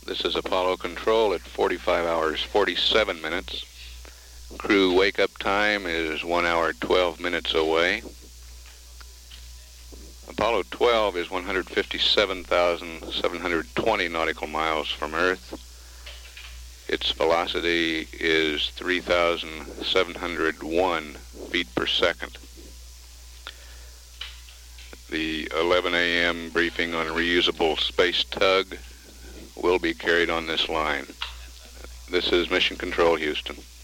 This is Apollo Control at 45 hours 47 minutes. Crew wake-up time is 1 hour 12 minutes away. Apollo 12 is 157,720 nautical miles from Earth. Its velocity is 3,701 feet per second. The 11 a.m. briefing on a reusable space tug will be carried on this line. This is Mission Control, Houston.